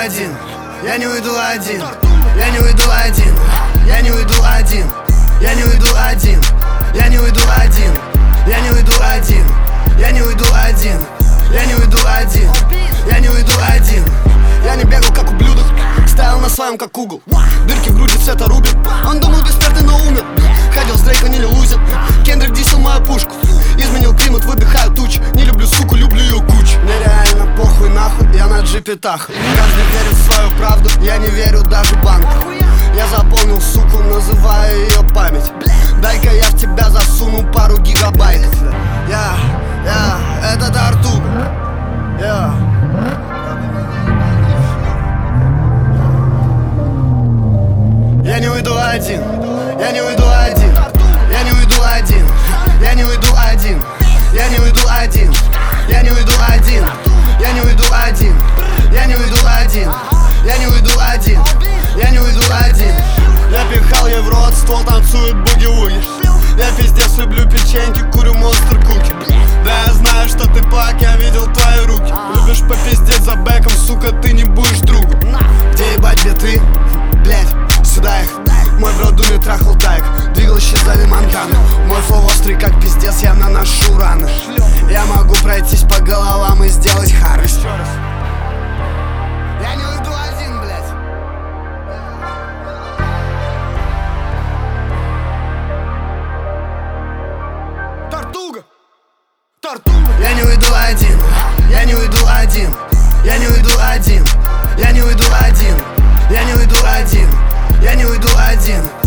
один, я не уйду один, я не уйду один, я не уйду один, я не уйду один, я не уйду один, я не уйду один, я не уйду один, я не уйду один, я не уйду один. Я не бегал как ублюдок, стоял на своем как угол. Дырки в груди цвета рубин. Он думал бессмертный, но умер. Ходил с Дрейка, не лузер. Кендрик дисел мою пушку. Изменил климат, выдыхаю тучи. Не люблю суку, люблю ее кучу. Мне реально похуй нахуй, я на джипе Таха. Каждый верит в свою правду, я не верю даже банку. Я заполнил суку, называю ее память. Дай-ка я в тебя засуну пару гигабайтов. Это Тартуга. Я не уйду один, я не уйду один, я не уйду один, я не уйду один, я не уйду один, я не уйду один, я не уйду один, я не уйду один, я не уйду один, я не уйду один. Я пихал ей в рот, ствол танцует буги-вуги. Я пиздец люблю печеньки, курю монстр куки. Да я знаю, что ты пак, я видел твои руки. Любишь попиздеть за бэком, сука, ты не будешь другом. Где ебать биты? Блять, сюда их. Мой бро думи трахал тайк, двигал исчезали Монтаны. Мой флоу острый как пиздец, я наношу раны. Я могу пройтись по головам и сделать харость. Я не уйду один, блять. Тартуга! Тартуга! Я не уйду один, я не уйду один, я не уйду один, я не уйду один, я не уйду один, я не уйду один.